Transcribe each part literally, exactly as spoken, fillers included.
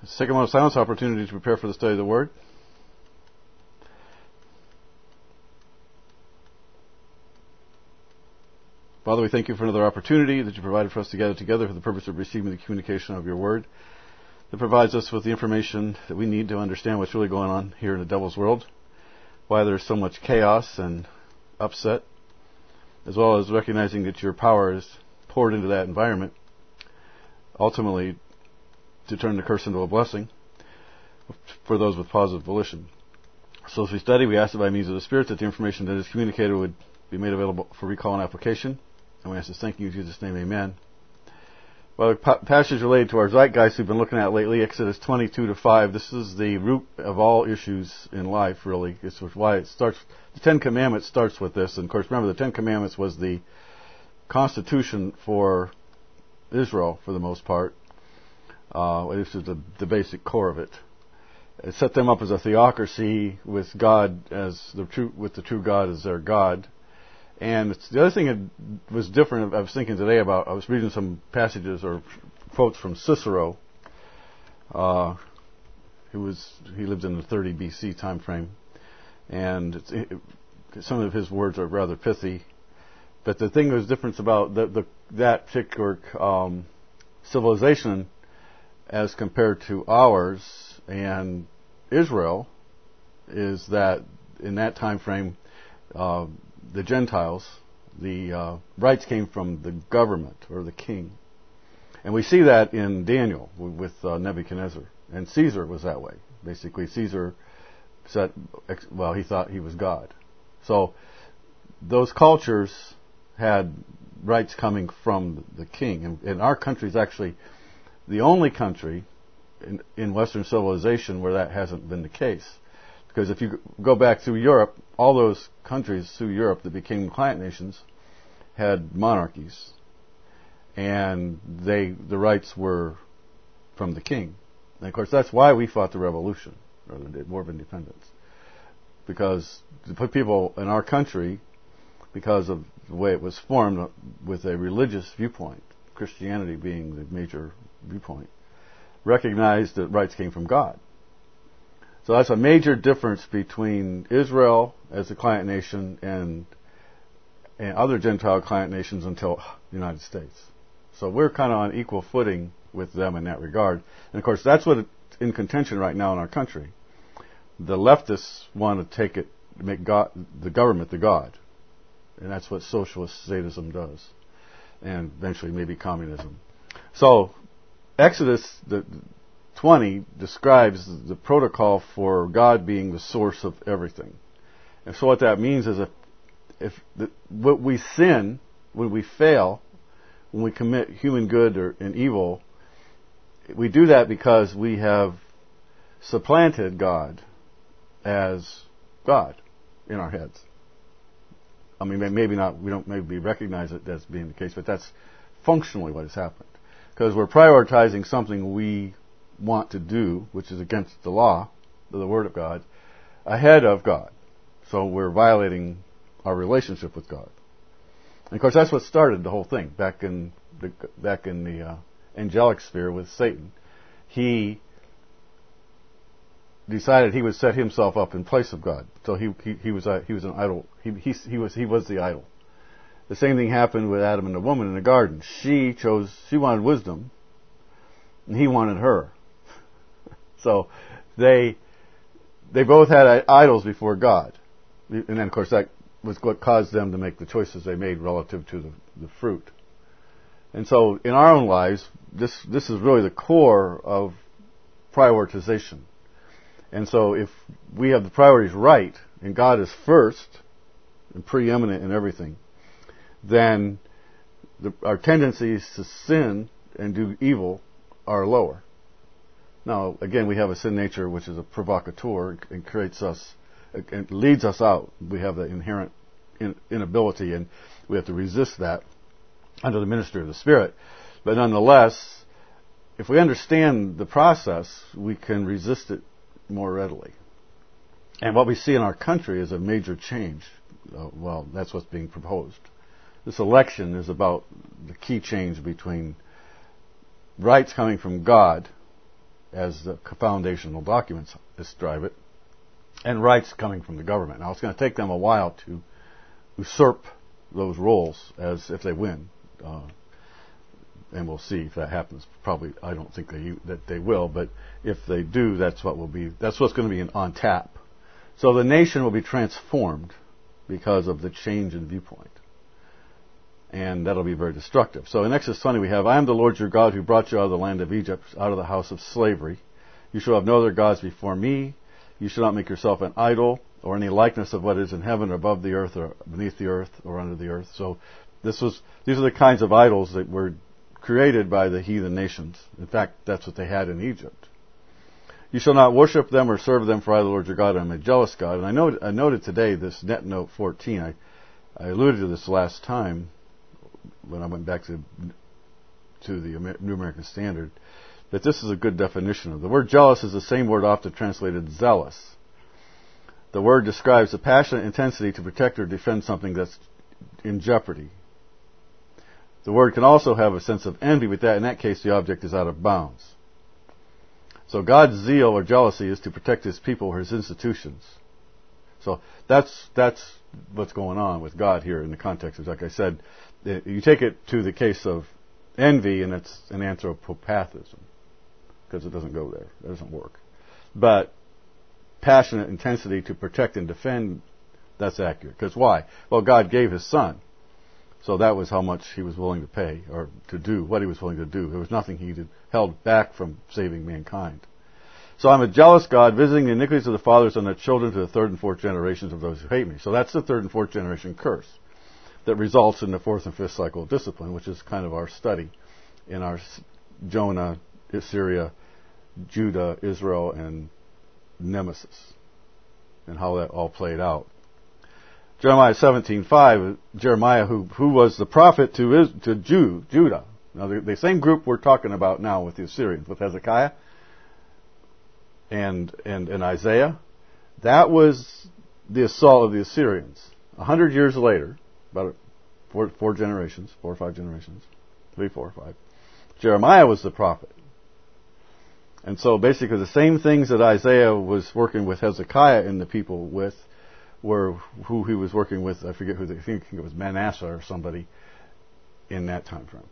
Let's take a moment of silence opportunity to prepare for the study of the Word. Father, we thank you for another opportunity that you provided for us to gather together for the purpose of receiving the communication of your Word that provides us with the information that we need to understand what's really going on here in the devil's world, why there's so much chaos and upset, as well as recognizing that your power is poured into that environment, ultimately to turn the curse into a blessing for those with positive volition. So as we study, we ask that by means of the Spirit that the information that is communicated would be made available for recall and application. And we ask this thank you in Jesus' name, amen. Well, the pa- passage related to our zeitgeist we've been looking at lately, Exodus twenty-two to five, this is the root of all issues in life, really. It's why it starts, the Ten Commandments starts with this. And of course, remember, the Ten Commandments was the constitution for Israel, for the most part. Uh, this is the, the basic core of it. It set them up as a theocracy with God as the true, with the true God as their God. And it's, the other thing that was different, I was thinking today about, I was reading some passages or quotes from Cicero. Uh, who was, he lived in the thirty B C time frame. And it's, it, some of his words are rather pithy. But the thing that was different about the, the, that particular um, civilization as compared to ours and Israel is that in that time frame, uh, the Gentiles, the uh, rights came from the government or the king. And we see that in Daniel with uh, Nebuchadnezzar. And Caesar was that way. Basically, Caesar said, well, he thought he was God. So those cultures had rights coming from the king. And, and our country is actually the only country in, in Western civilization where that hasn't been the case. Because if you go back through Europe, all those countries through Europe that became client nations had monarchies. And they the rights were from the king. And of course, that's why we fought the revolution, or the War of Independence. Because the people in our country, because of the way it was formed with a religious viewpoint, Christianity being the major viewpoint, recognized that rights came from God. So that's a major difference between Israel as a client nation and, and other Gentile client nations until the United States. So we're kind of on equal footing with them in that regard. And of course, that's what's in contention right now in our country. The leftists want to take it, make God, the government the God. And that's what socialist sadism does. And eventually maybe communism. So Exodus the, twenty describes the protocol for God being the source of everything. And so what that means is if, if the, what we sin, when we fail, when we commit human good or and evil, we do that because we have supplanted God as God in our heads. I mean, maybe not, we don't maybe recognize it as being the case, but that's functionally what has happened. Because we're prioritizing something we want to do, which is against the law, the Word of God, ahead of God. So we're violating our relationship with God. And of course, that's what started the whole thing back in the, back in the uh, angelic sphere with Satan. He decided he would set himself up in place of God. So he he, he was a, he was an idol. He, he he was he was the idol. The same thing happened with Adam and the woman in the garden. She chose, she wanted wisdom, and he wanted her. So they they both had idols before God. And then, of course, that was what caused them to make the choices they made relative to the, the fruit. And so in our own lives, this this is really the core of prioritization. And so if we have the priorities right, and God is first and preeminent in everything, then the, our tendencies to sin and do evil are lower. Now, again, we have a sin nature which is a provocateur and creates us, and leads us out. We have the inherent in, inability, and we have to resist that under the ministry of the Spirit. But nonetheless, if we understand the process, we can resist it more readily. And what we see in our country is a major change. Uh, well, that's what's being proposed. This election is about the key change between rights coming from God as the foundational documents describe it, and rights coming from the government. Now, it's going to take them a while to usurp those roles as if they win, uh, and we'll see if that happens. Probably, I don't think they that they will, but if they do, that's what will be. That's what's going to be in, on tap. So the nation will be transformed because of the change in viewpoint, and that'll be very destructive. So in Exodus twenty, we have, "I am the Lord your God who brought you out of the land of Egypt, out of the house of slavery. You shall have no other gods before me. You shall not make yourself an idol, or any likeness of what is in heaven, or above the earth, or beneath the earth, or under the earth." So this was these are the kinds of idols that were created by the heathen nations. In fact, that's what they had in Egypt. "You shall not worship them or serve them, for I, the Lord your God, am a jealous God." And I, noted, I noted today this Net Note fourteen. I, I alluded to this last time when I went back to to the Amer- New American Standard, that this is a good definition of the word. Jealous is the same word often translated zealous. The word describes the passionate intensity to protect or defend something that's in jeopardy. The word can also have a sense of envy, but that in that case the object is out of bounds. So God's zeal or jealousy is to protect His people or His institutions. So that's that's what's going on with God here in the context. Like I said, you take it to the case of envy, and it's an anthropopathism, because it doesn't go there. It doesn't work. But passionate intensity to protect and defend, that's accurate. Because why? Well, God gave His Son. So that was how much He was willing to pay, or to do, what He was willing to do. There was nothing He did, held back from saving mankind. "So I'm a jealous God, visiting the iniquities of the fathers on their children to the third and fourth generations of those who hate me." So that's the third and fourth generation curse that results in the fourth and fifth cycle of discipline, which is kind of our study in our Jonah, Assyria, Judah, Israel, and Nemesis, and how that all played out. Jeremiah seventeen five, Jeremiah, who who was the prophet to Is, to Jew, Judah. Now, the, the same group we're talking about now with the Assyrians, with Hezekiah and and, and Isaiah, that was the assault of the Assyrians. A hundred years later, about four, four generations, four or five generations, three, four, five, Jeremiah was the prophet. And so basically the same things that Isaiah was working with Hezekiah and the people with were who he was working with. I forget who, they, I think it was Manasseh or somebody in that time frame.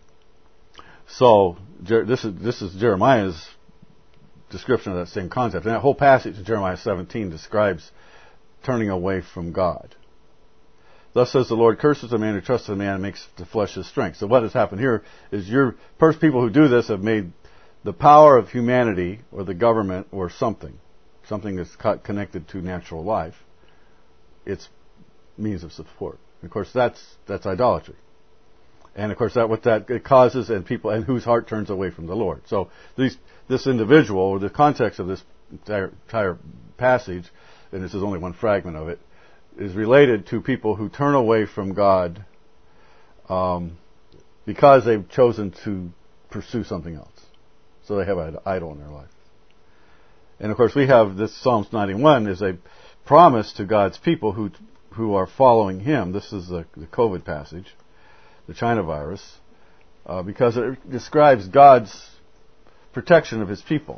So this is this is Jeremiah's description of that same concept. And that whole passage in Jeremiah seventeen describes turning away from God. "Thus says the Lord, curses the man who trusts in man and makes the flesh his strength." So what has happened here is your first people who do this have made the power of humanity or the government or something, something that's connected to natural life, its means of support. And of course, that's that's idolatry. And of course, that what that it causes, and people and whose heart turns away from the Lord. So these, this individual, or the context of this entire, entire passage, and this is only one fragment of it, is related to people who turn away from God um, because they've chosen to pursue something else. So they have an idol in their life. And of course, we have this Psalms ninety-one is a promise to God's people who who are following Him. This is the, the COVID passage, the China virus, uh, because it describes God's protection of His people.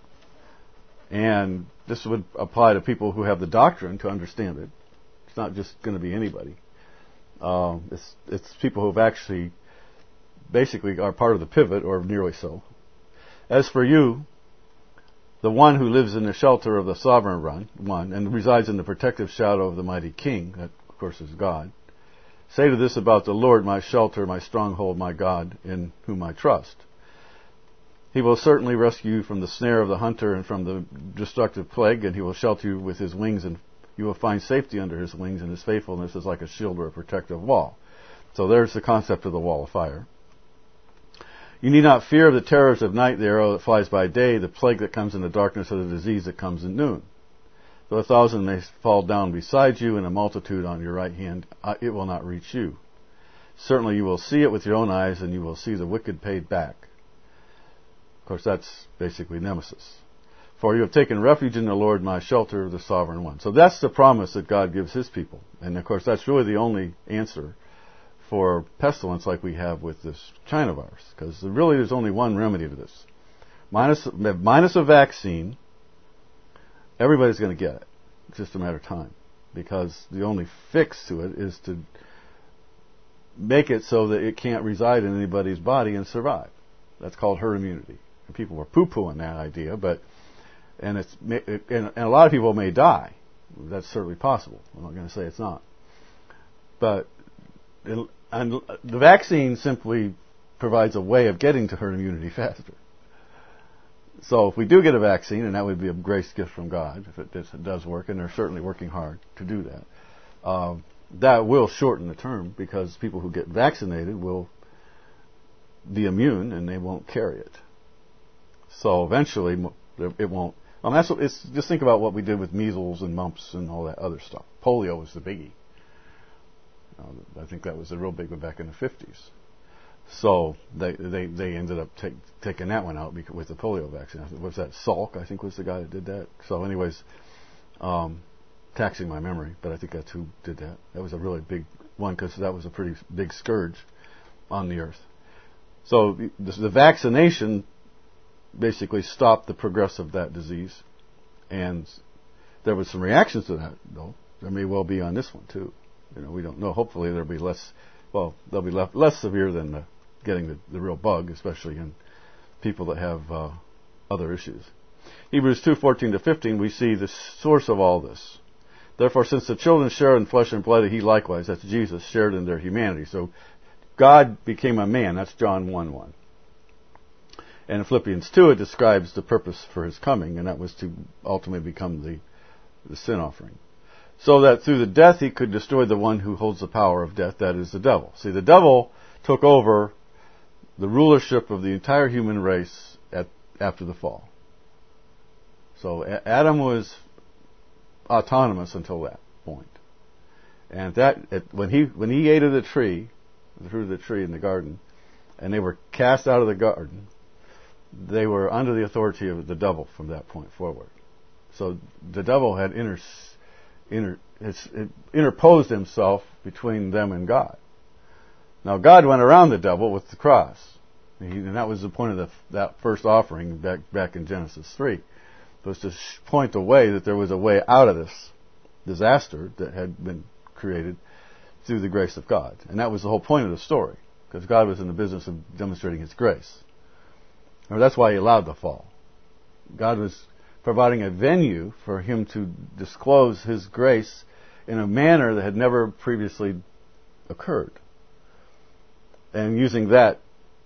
And this would apply to people who have the doctrine to understand it. It's not just going to be anybody. Um, it's, it's people who have actually, basically, are part of the pivot, or nearly so. "As for you, the one who lives in the shelter of the sovereign one, one, and resides in the protective shadow of the mighty King," that of course is God, "say to this about the Lord, my shelter, my stronghold, my God, in whom I trust. He will certainly rescue you from the snare of the hunter and from the destructive plague, and He will shelter you with His wings, and you will find safety under His wings, and His faithfulness is like a shield or a protective wall." So there's the concept of the wall of fire. "You need not fear of the terrors of night, the arrow that flies by day, the plague that comes in the darkness, or the disease that comes at noon. Though a thousand may fall down beside you and a multitude on your right hand, it will not reach you. Certainly you will see it with your own eyes, and you will see the wicked paid back." Of course, that's basically Nemesis. "For you have taken refuge in the Lord, my shelter, the sovereign one." So that's the promise that God gives His people. And of course, that's really the only answer for pestilence like we have with this China virus, because really there's only one remedy to this. minus, minus a vaccine, everybody's going to get it. It's just a matter of time. Because the only fix to it is to make it so that it can't reside in anybody's body and survive. That's called herd immunity. And people were poo-pooing that idea, but and it's and, and a lot of people may die. That's certainly possible. I'm not going to say it's not. But it, and the vaccine simply provides a way of getting to herd immunity faster. So if we do get a vaccine, and that would be a grace gift from God, if it, if it does work, and they're certainly working hard to do that, uh, that will shorten the term because people who get vaccinated will be immune and they won't carry it. So eventually it won't. Um, that's what, it's, just think about what we did with measles and mumps and all that other stuff. Polio was the biggie. Uh, I think that was the real big one back in the fifties. So they they they ended up take, taking that one out because, with the polio vaccine. Was that Salk? I think was the guy that did that. So, anyways, um, taxing my memory, but I think that's who did that. That was a really big one because that was a pretty big scourge on the earth. So the, the vaccination basically stopped the progress of that disease, and there was some reactions to that, though. There may well be on this one too. You know, we don't know. Hopefully, there'll be less. Well, they'll be less, less severe than the, getting the, the real bug, especially in people that have uh, other issues. Hebrews two fourteen to fifteen, we see the source of all this. Therefore, since the children share in flesh and blood, he likewise, that's Jesus, shared in their humanity. So God became a man. That's John one one. And in Philippians two, it describes the purpose for his coming, and that was to ultimately become the, the sin offering. So that through the death he could destroy the one who holds the power of death, that is the devil. See, the devil took over the rulership of the entire human race at, after the fall. So Adam was autonomous until that point. And that it, when he when he ate of the tree, the fruit of the tree in the garden, and they were cast out of the garden, they were under the authority of the devil from that point forward. So the devil had inter, inter, interposed himself between them and God. Now God went around the devil with the cross, and that was the point of the, that first offering back back in Genesis three, was to point the way that there was a way out of this disaster that had been created through the grace of God, and that was the whole point of the story, because God was in the business of demonstrating His grace. Or that's why He allowed the fall. God was providing a venue for Him to disclose His grace in a manner that had never previously occurred, and using that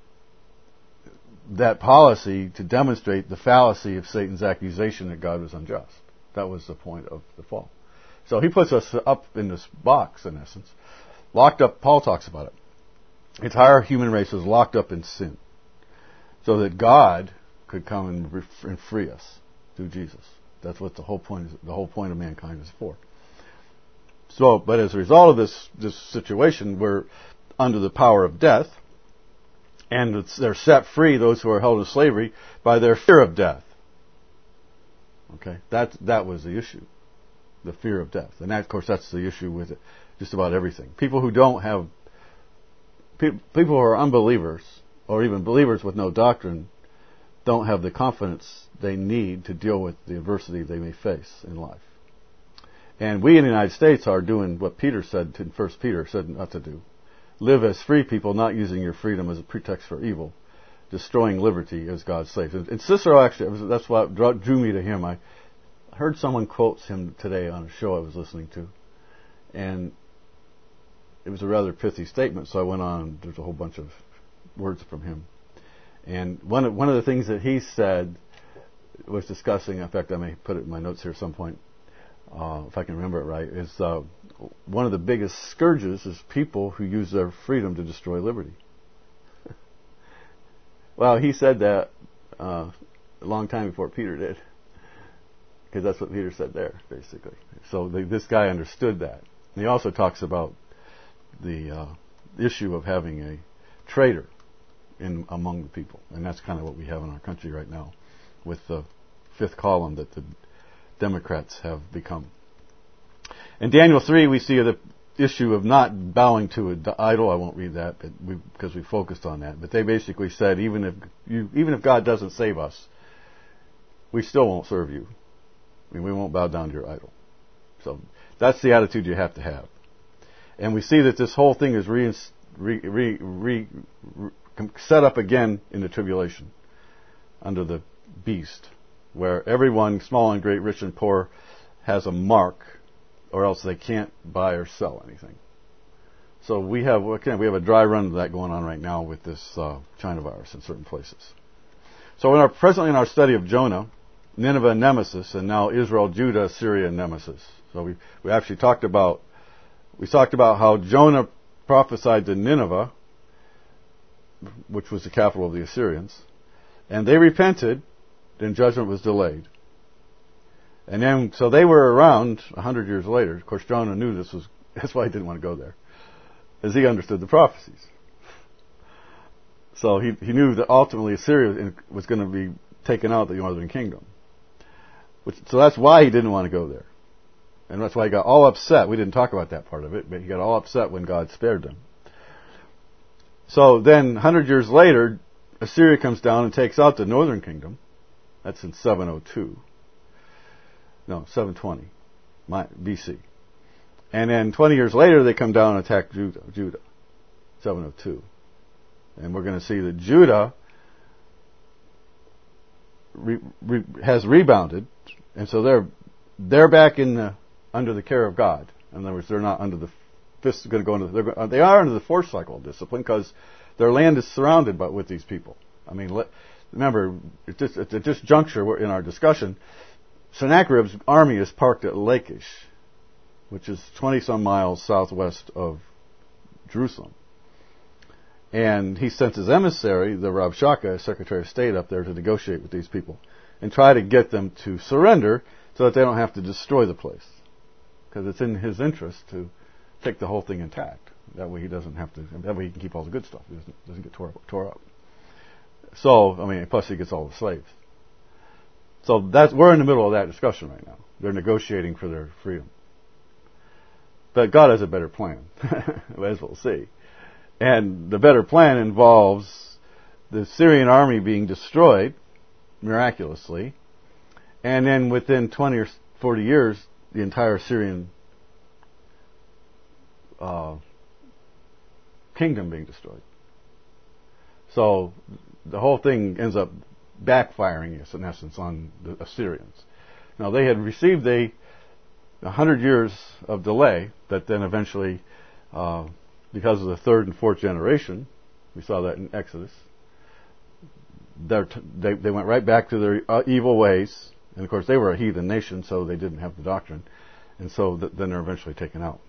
that policy to demonstrate the fallacy of Satan's accusation that God was unjust. That was the point of the fall. So He puts us up in this box, in essence, locked up. Paul talks about it. The entire human race was locked up in sin, so that God could come and, ref- and free us through Jesus. That's what the whole point is. The whole point of mankind is for. So, but as a result of this this situation, we're under the power of death, and it's, they're set free, those who are held in slavery, by their fear of death. Okay, that that was the issue, the fear of death, and that, of course, that's the issue with it, just about everything. People who don't have, pe- people who are unbelievers, or even believers with no doctrine, don't have the confidence they need to deal with the adversity they may face in life. And we in the United States are doing what Peter said in First Peter said not to do. Live as free people, not using your freedom as a pretext for evil, destroying liberty as God's slave. And Cicero actually, that's what drew me to him. I heard someone quote him today on a show I was listening to, and it was a rather pithy statement, so I went on. There's a whole bunch of words from him. And one of, one of the things that he said was discussing, in fact, I may put it in my notes here at some point, uh, if I can remember it right, is uh, one of the biggest scourges is people who use their freedom to destroy liberty. Well, he said that uh, a long time before Peter did, because that's what Peter said there, basically. So the, this guy understood that. And he also talks about the uh, issue of having a traitor in among the people, and that's kind of what we have in our country right now, with the fifth column that the Democrats have become. In Daniel three, we see the issue of not bowing to an idol. I won't read that, but we, because we focused on that. But they basically said, even if you, even if God doesn't save us, we still won't serve you. I mean, we won't bow down to your idol. So that's the attitude you have to have. And we see that this whole thing is re, re, re, re, re, set up again in the tribulation under the beast, where everyone, small and great, rich and poor, has a mark, or else they can't buy or sell anything. So we have again, we have a dry run of that going on right now with this uh, China virus in certain places. So in our, presently in our study of Jonah, Nineveh, Nemesis, and now Israel, Judah, Syria, Nemesis. So we, we actually talked about, we talked about how Jonah prophesied to Nineveh, which was the capital of the Assyrians, and they repented, then judgment was delayed. And then, so they were around a hundred years later. Of course, Jonah knew this was, that's why he didn't want to go there, as he understood the prophecies. So he, he knew that ultimately Assyria was going to be taken out of the northern kingdom. Which, so that's why he didn't want to go there. And that's why he got all upset. We didn't talk about that part of it, but he got all upset when God spared them. So then, a hundred years later, Assyria comes down and takes out the northern kingdom. That's in seven oh two. No, seven twenty B C. And then twenty years later, they come down and attack Judah, Judah, seven oh two. And we're going to see that Judah re, re, has rebounded, and so they're they're back in the under the care of God. In other words, they're not under the fist going to go into they're, they are under the fourth cycle of discipline because their land is surrounded by with these people. I mean, let, remember at this, at this juncture in our discussion, Sennacherib's army is parked at Lachish, which is twenty some miles southwest of Jerusalem. And he sent his emissary, the Rabshakeh, Secretary of State, up there to negotiate with these people and try to get them to surrender so that they don't have to destroy the place. Because it's in his interest to take the whole thing intact. That way he doesn't have to, that way he can keep all the good stuff. He doesn't, doesn't get tore, tore up. So, I mean, plus he gets all the slaves. So that's, we're in the middle of that discussion right now. They're negotiating for their freedom. But God has a better plan, as we'll see. And the better plan involves the Syrian army being destroyed miraculously, and then within twenty or forty years, the entire Syrian uh, kingdom being destroyed. So the whole thing ends up backfiring, yes, in essence, on the Assyrians. Now they had received a, a hundred years of delay that then eventually, uh, because of the third and fourth generation, we saw that in Exodus, t- they, they went right back to their uh, evil ways. And of course they were a heathen nation, so they didn't have the doctrine. And so th- then they're eventually taken out.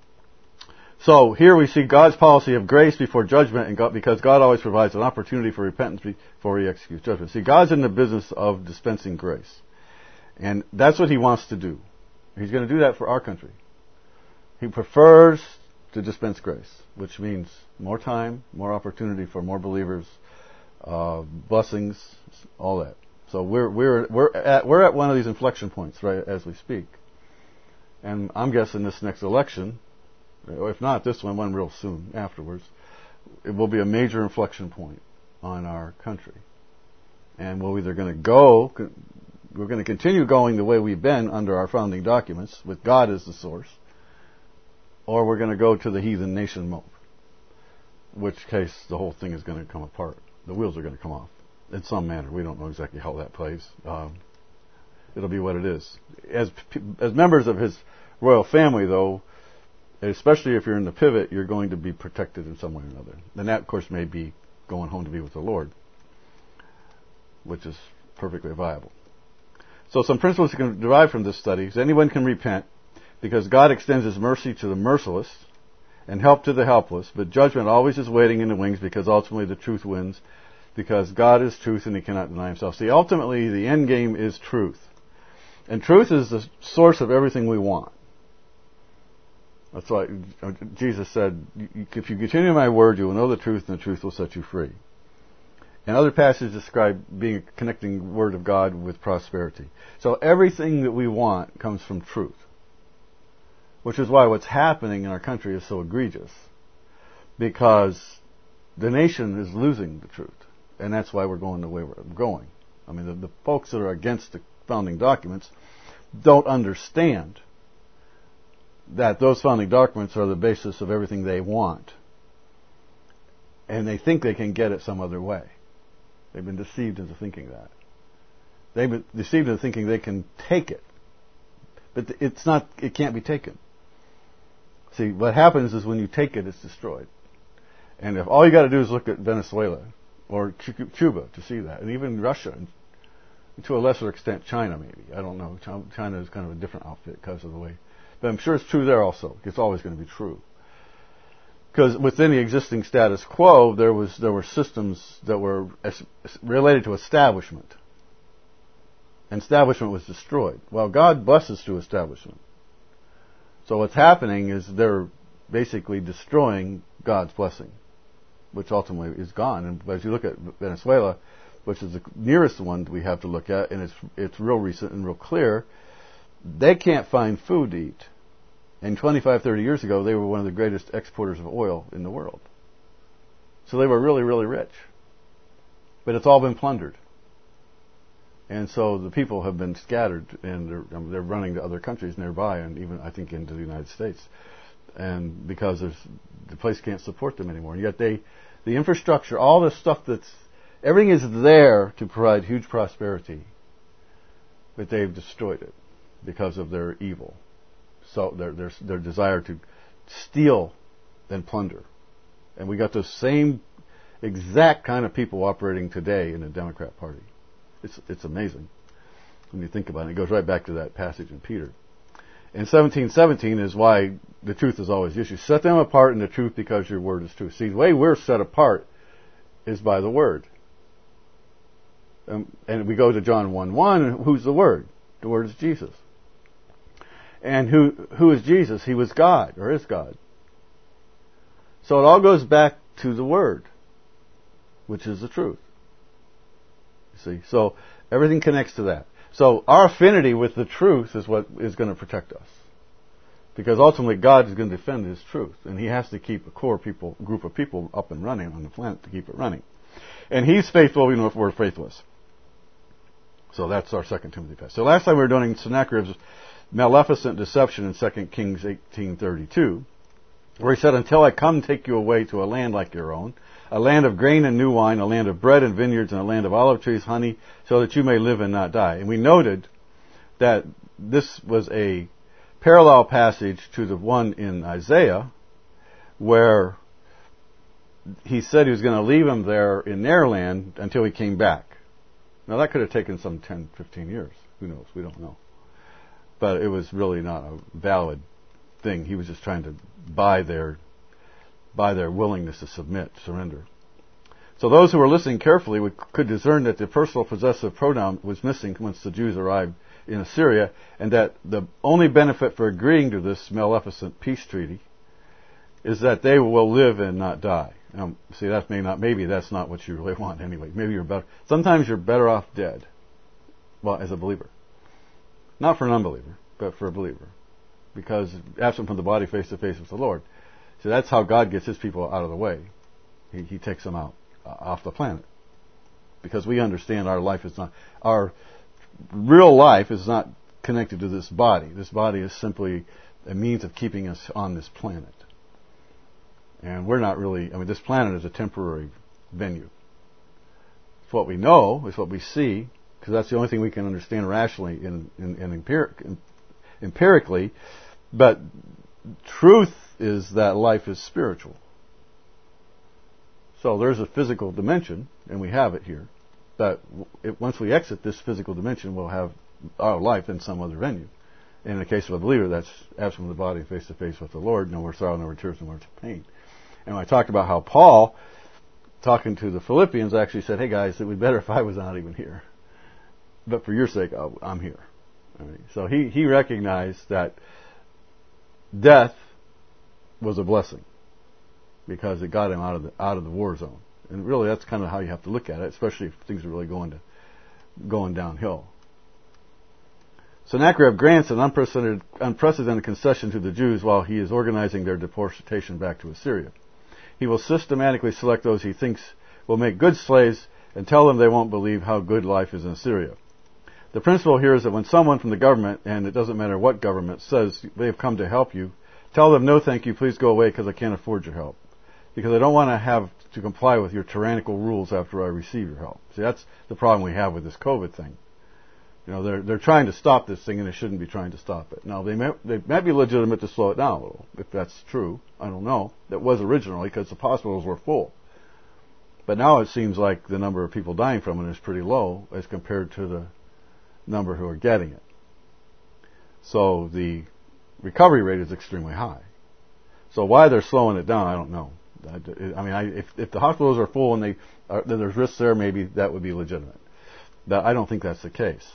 So here we see God's policy of grace before judgment, and God, because God always provides an opportunity for repentance before He executes judgment. See, God's in the business of dispensing grace. And that's what He wants to do. He's going to do that for our country. He prefers to dispense grace, which means more time, more opportunity for more believers, uh, blessings, all that. So we're we're we're at we're at one of these inflection points right as we speak, and I'm guessing this next election, or if not this one, one real soon afterwards, it will be a major inflection point on our country, and we're either going to go, we're going to continue going the way we've been under our founding documents with God as the source, or we're going to go to the heathen nation mode, in which case the whole thing is going to come apart. The wheels are going to come off in some manner. We don't know exactly how that plays. Um, it'll be what it is. As as members of His royal family, though, especially if you're in the pivot, you're going to be protected in some way or another. And that, of course, may be going home to be with the Lord, which is perfectly viable. So some principles you can derive from this study is anyone can repent because God extends His mercy to the merciless and help to the helpless, but judgment always is waiting in the wings because ultimately the truth wins, because God is truth and He cannot deny Himself. See, ultimately the end game is truth. And truth is the source of everything we want. That's why Jesus said, if you continue in my word, you will know the truth and the truth will set you free. And other passages describe being a connecting word of God with prosperity. So everything that we want comes from truth. Which is why what's happening in our country is so egregious. Because the nation is losing the truth. And that's why we're going the way we're going. I mean, the, the folks that are against the founding documents don't understand that those founding documents are the basis of everything they want. And they think they can get it some other way. They've been deceived into thinking that. They've been deceived into thinking they can take it. But it's not, it can't be taken. See, what happens is when you take it, it's destroyed. And if all you got to do is look at Venezuela or Cuba to see that, and even Russia, and to a lesser extent China maybe. I don't know. China is kind of a different outfit because of the way. But I'm sure it's true there also. It's always going to be true. Because within the existing status quo, there was there were systems that were es- related to establishment. And establishment was destroyed. Well, God blesses through establishment. So what's happening is they're basically destroying God's blessing, which ultimately is gone. And as you look at Venezuela, which is the nearest one we have to look at, and it's it's real recent and real clear, they can't find food to eat. And twenty-five, thirty years ago, they were one of the greatest exporters of oil in the world. So they were really, really rich. But it's all been plundered. And so the people have been scattered, and they're, they're running to other countries nearby, and even, I think, into the United States. And because there's, the place can't support them anymore. And yet they, the infrastructure, all the stuff that's, everything is there to provide huge prosperity. But they've destroyed it because of their evil. So their, their, their desire to steal and plunder. And we got the same exact kind of people operating today in the Democrat Party. It's it's amazing when you think about it. It goes right back to that passage in Peter. And seventeen seventeen is why the truth is always the issue. Set them apart in the truth because your word is true. See, the way we're set apart is by the word. Um, and we go to John one one, who's the word? The word is Jesus. And who who is Jesus? He was God, or is God. So it all goes back to the word, which is the truth. See, so everything connects to that. So our affinity with the truth is what is going to protect us, because ultimately God is going to defend His truth, and He has to keep a core people, group of people up and running on the planet to keep it running. And He's faithful even if we're faithless. So that's our Second Timothy passage. So last time we were doing Sennacherib's maleficent deception in Second Kings eighteen thirty-two, where he said, "Until I come take you away to a land like your own, a land of grain and new wine, a land of bread and vineyards, and a land of olive trees, honey, so that you may live and not die." And we noted that this was a parallel passage to the one in Isaiah, where he said he was going to leave them there in their land until he came back. Now that could have taken some ten, fifteen years. Who knows? We don't know. But it was really not a valid thing. He was just trying to buy their by their willingness to submit, surrender. So those who were listening carefully would, could discern that the personal possessive pronoun was missing once the Jews arrived in Assyria, and that the only benefit for agreeing to this maleficent peace treaty is that they will live and not die. Now, see, that may not, maybe that's not what you really want anyway. Maybe you're better. Sometimes you're better off dead. Well, as a believer. Not for an unbeliever, but for a believer. Because absent from the body, face to face with the Lord. So that's how God gets His people out of the way. He, he takes them out uh, off the planet, because we understand our life is not our real life is not connected to this body. This body is simply a means of keeping us on this planet, and we're not really. I mean, this planet is a temporary venue. It's what we know. It's what we see, because that's the only thing we can understand rationally and, and, and empiric, empirically. But truth is that life is spiritual. So there's a physical dimension, and we have it here. But it, once we exit this physical dimension, we'll have our life in some other venue. In the case of a believer, that's absent from the body, face to face with the Lord, no more sorrow, no more tears, no more pain. And I talked about how Paul, talking to the Philippians, actually said, "Hey guys, it would be better if I was not even here. But for your sake, I'll, I'm here." All right. So he, he recognized that death was a blessing, because it got him out of the out of the war zone. And really, that's kind of how you have to look at it, especially if things are really going to going downhill. Sennacherib grants an unprecedented, unprecedented concession to the Jews while he is organizing their deportation back to Assyria. He will systematically select those he thinks will make good slaves and tell them they won't believe how good life is in Syria. The principle here is that when someone from the government, and it doesn't matter what government, says they have come to help you, tell them, no thank you, please go away because I can't afford your help. Because I don't want to have to comply with your tyrannical rules after I receive your help. See, that's the problem we have with this COVID thing. You know, they're they're trying to stop this thing, and they shouldn't be trying to stop it. Now, they may, they might be legitimate to slow it down a little, if that's true. I don't know. That was originally because the hospitals were full. But now it seems like the number of people dying from it is pretty low as compared to the number who are getting it. So the recovery rate is extremely high. So why they're slowing it down, I don't know. I, I mean, I, if, if the hospitals are full and they are, there's risks there, maybe that would be legitimate. But I don't think that's the case.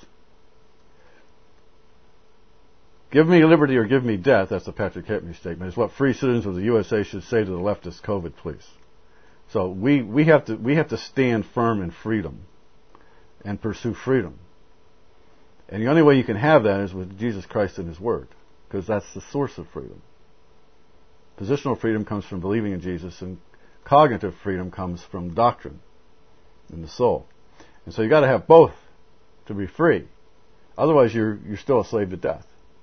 Give me liberty or give me death, that's the Patrick Henry statement, is what free citizens of the U S A should say to the leftist COVID police. So we, we have to we have to stand firm in freedom and pursue freedom. And the only way you can have that is with Jesus Christ and His Word, because that's the source of freedom. Positional freedom comes from believing in Jesus, and cognitive freedom comes from doctrine in the soul. And so you got to have both to be free. Otherwise, you're you're still a slave to death.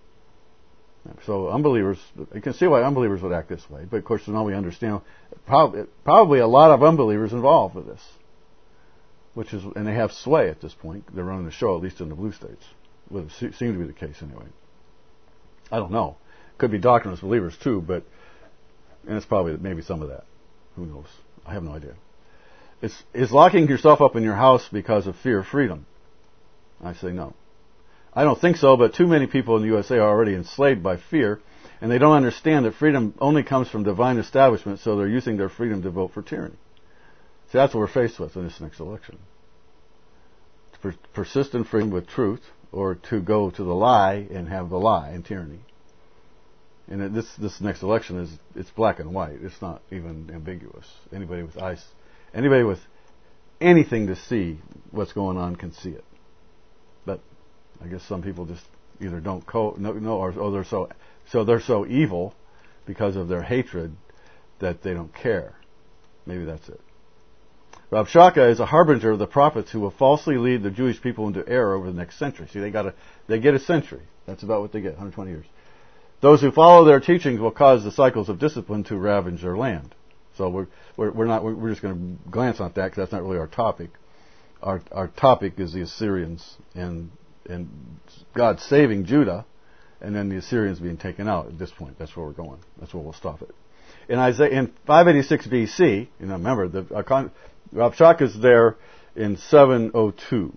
So unbelievers, you can see why unbelievers would act this way. But of course, now we understand probably, probably a lot of unbelievers involved with this, which is, and they have sway at this point. They're running the show, at least in the blue states. Well, it seems to be the case anyway. I don't know. Could be doctrineless believers too, but and it's probably maybe some of that. Who knows? I have no idea. It's, is locking yourself up in your house because of fear of freedom? I say no. I don't think so, but too many people in the U S A are already enslaved by fear, and they don't understand that freedom only comes from divine establishment, so they're using their freedom to vote for tyranny. See, that's what we're faced with in this next election. To per- persist in freedom with truth, or to go to the lie and have the lie and tyranny. And this this next election is it's black and white. It's not even ambiguous. Anybody with eyes, anybody with anything to see what's going on can see it. But I guess some people just either don't co- know, know or, or they're so so they're so evil because of their hatred that they don't care. Maybe that's it. Rav Shaka is a harbinger of the prophets who will falsely lead the Jewish people into error over the next century. See, they got a they get a century. That's about what they get, one hundred twenty years. Those who follow their teachings will cause the cycles of discipline to ravage their land. So we're we're, we're not we're just going to glance on that because that's not really our topic. Our our topic is the Assyrians and and God saving Judah, and then the Assyrians being taken out. At this point, that's where we're going. That's where we'll stop it. In Isaiah in five eighty-six B C, you know, remember the uh, Rav Shaka is there in seven oh two.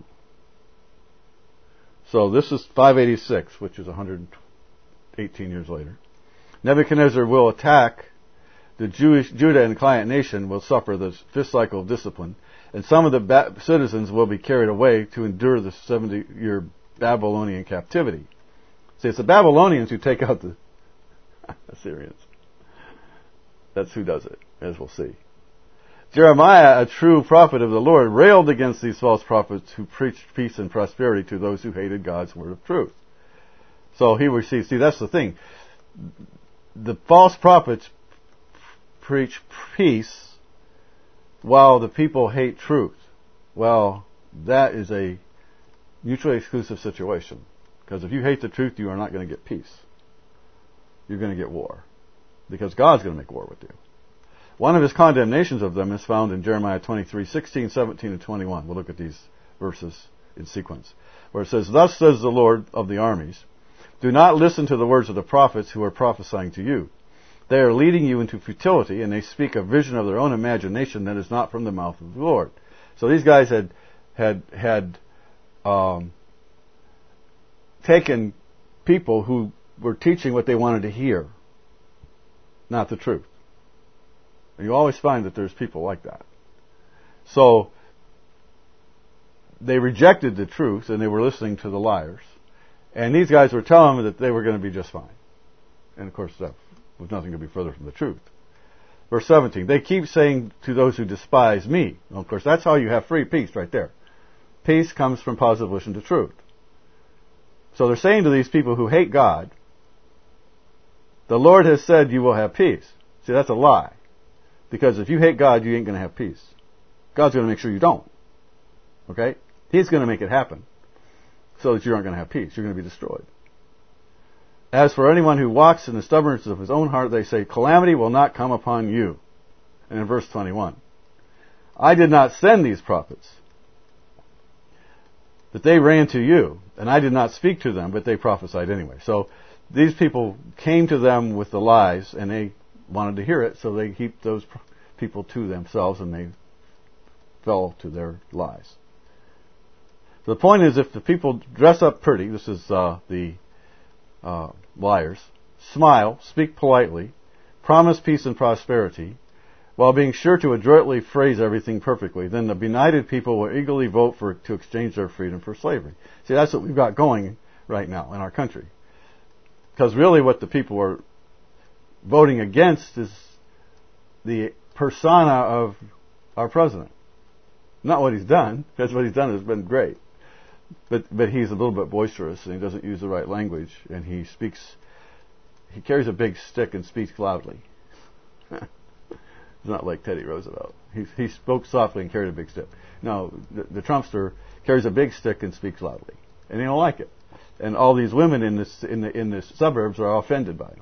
So this is five eighty-six, which is one hundred eighteen years later. Nebuchadnezzar will attack the Jewish Judah and client nation will suffer the fifth cycle of discipline, and some of the ba- citizens will be carried away to endure the seventy-year Babylonian captivity. See, it's the Babylonians who take out the Assyrians. That's who does it, as we'll see. Jeremiah, a true prophet of the Lord, railed against these false prophets who preached peace and prosperity to those who hated God's word of truth. So he received, see, that's the thing. The false prophets preach peace while the people hate truth. Well, that is a mutually exclusive situation. Because if you hate the truth, you are not going to get peace. You're going to get war. Because God's going to make war with you. One of his condemnations of them is found in Jeremiah twenty-three, sixteen, seventeen, and twenty-one. We'll look at these verses in sequence. Where it says, "Thus says the Lord of the armies, do not listen to the words of the prophets who are prophesying to you. They are leading you into futility, and they speak a vision of their own imagination that is not from the mouth of the Lord." So these guys had had had um, taken people who were teaching what they wanted to hear, not the truth. And you always find that there's people like that. So they rejected the truth, and they were listening to the liars. And these guys were telling them that they were going to be just fine. And of course, that was nothing to be further from the truth. Verse seventeen, they keep saying to those who despise me. Well, of course, that's how you have free peace right there. Peace comes from positive listen to truth. So they're saying to these people who hate God, the Lord has said you will have peace. See, that's a lie. Because if you hate God, you ain't going to have peace. God's going to make sure you don't. Okay? He's going to make it happen so that you aren't going to have peace. You're going to be destroyed. As for anyone who walks in the stubbornness of his own heart, they say, calamity will not come upon you. And in verse twenty-one, I did not send these prophets, but they ran to you, and I did not speak to them, but they prophesied anyway. So these people came to them with the lies, and they wanted to hear it, so they heaped those people to themselves, and they fell to their lies. The point is, if the people dress up pretty, this is uh, the uh, liars, smile, speak politely, promise peace and prosperity, while being sure to adroitly phrase everything perfectly, then the benighted people will eagerly vote for to exchange their freedom for slavery. See, that's what we've got going right now in our country. Because really what the people are voting against is the persona of our president. Not what he's done, because what he's done has been great. But but he's a little bit boisterous, and he doesn't use the right language, and he speaks, he carries a big stick and speaks loudly. It's not like Teddy Roosevelt. He he spoke softly and carried a big stick. No, the, the Trumpster carries a big stick and speaks loudly, and they don't like it. And all these women in this in the in the suburbs are offended by him.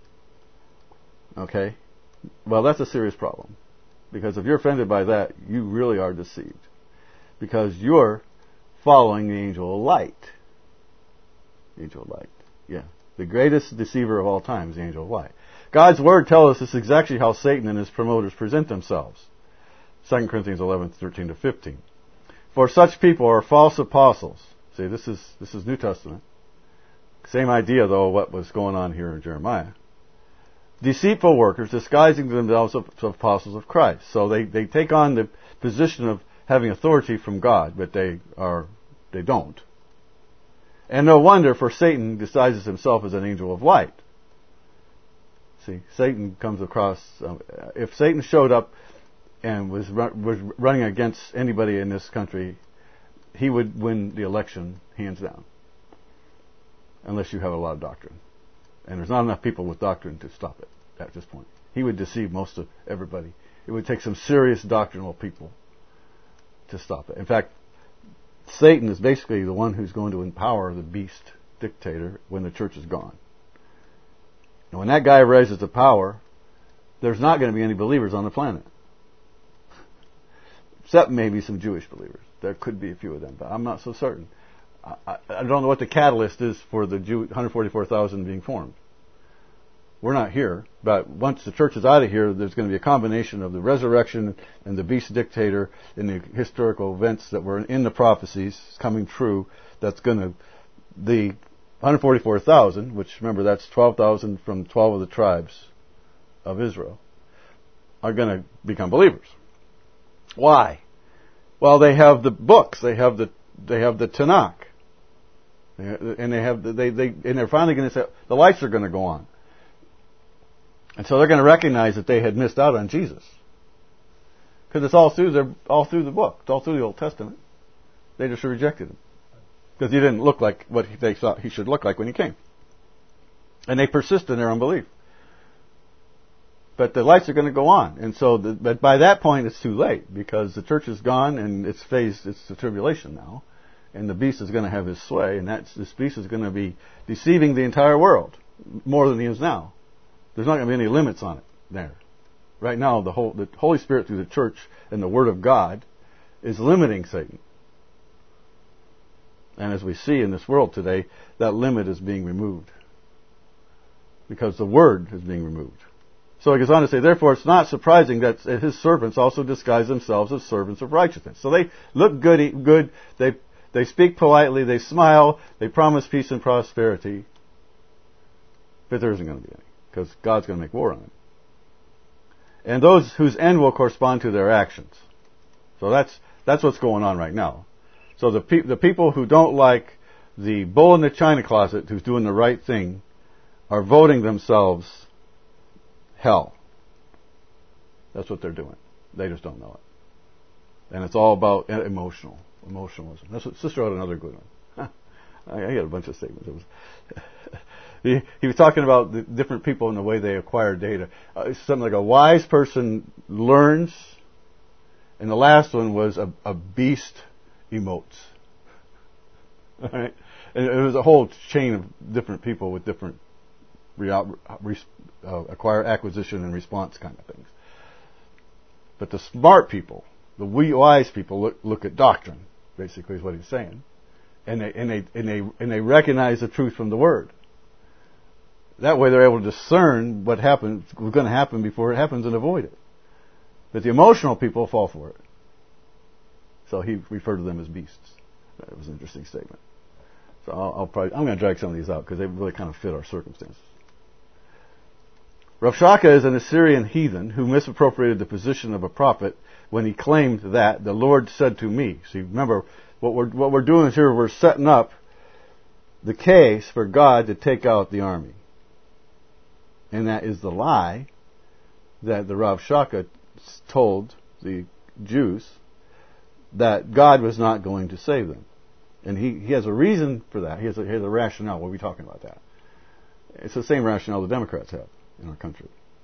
Okay, well that's a serious problem, because if you're offended by that, you really are deceived, because you're following the angel of light. The angel of light, yeah, the greatest deceiver of all time is the angel of light. God's Word tells us this is exactly how Satan and his promoters present themselves. Second Corinthians eleven, thirteen to fifteen. For such people are false apostles. See, this is this is New Testament. Same idea, though, of what was going on here in Jeremiah. Deceitful workers, disguising themselves as apostles of Christ. So they, they take on the position of having authority from God, but they are they don't. And no wonder, for Satan disguises himself as an angel of light. See, Satan comes across, um, if Satan showed up and was run, was running against anybody in this country, he would win the election hands down. Unless you have a lot of doctrine. And there's not enough people with doctrine to stop it at this point. He would deceive most of everybody. It would take some serious doctrinal people to stop it. In fact, Satan is basically the one who's going to empower the beast dictator when the church is gone. And when that guy rises to power, there's not going to be any believers on the planet. Except maybe some Jewish believers. There could be a few of them, but I'm not so certain. I, I, I don't know what the catalyst is for the Jew, one hundred forty-four thousand being formed. We're not here, but once the church is out of here, there's going to be a combination of the resurrection and the beast dictator and the historical events that were in the prophecies coming true. That's going to, the one hundred forty-four thousand, which remember that's twelve thousand from twelve of the tribes of Israel, are going to become believers. Why? Well, they have the books, they have the they have the Tanakh, and they have the, they they and they're finally going to say the lights are going to go on, and so they're going to recognize that they had missed out on Jesus, because it's all through their all through the book, it's all through the Old Testament. They just rejected him because he didn't look like what they thought he should look like when he came, and they persist in their unbelief. But the lights are going to go on, and so, the, but by that point it's too late, because the church is gone and it's faced it's the tribulation now, and the beast is going to have his sway, and that's this beast is going to be deceiving the entire world more than he is now. There's not going to be any limits on it there. Right now, the whole the Holy Spirit through the church and the Word of God is limiting Satan, and as we see in this world today, that limit is being removed because the Word is being removed. So he goes on to say, therefore it's not surprising that his servants also disguise themselves as servants of righteousness. So they look good, good. They they speak politely, they smile, they promise peace and prosperity. But there isn't going to be any, because God's going to make war on them. And those whose end will correspond to their actions. So that's that's what's going on right now. So the pe- the people who don't like the bull in the china closet who's doing the right thing are voting themselves hell. That's what they're doing. They just don't know it. And it's all about emotional, emotionalism. That's what Sister wrote another good one. I got a bunch of statements. It was he, he was talking about the different people and the way they acquire data. Uh, something like a wise person learns, and the last one was a, a beast emotes. All right? And it was a whole chain of different people with different real, uh, acquire, acquisition and response kind of things. But the smart people, the wise people, look, look at doctrine, basically is what he's saying. And they, and they, and they, and they recognize the truth from the Word. That way they're able to discern what happens, what's going to happen before it happens and avoid it. But the emotional people fall for it. So he referred to them as beasts. That was an interesting statement. So I'll, I'll probably, I'm going to drag some of these out because they really kind of fit our circumstances. Rabshakeh is an Assyrian heathen who misappropriated the position of a prophet when he claimed that the Lord said to me. See, remember, what we're, what we're doing is here, we're setting up the case for God to take out the army. And that is the lie that the Rabshakeh told the Jews that God was not going to save them. And he, he has a reason for that. He has a, he has a rationale. We'll be talking about that. It's the same rationale the Democrats have in our country.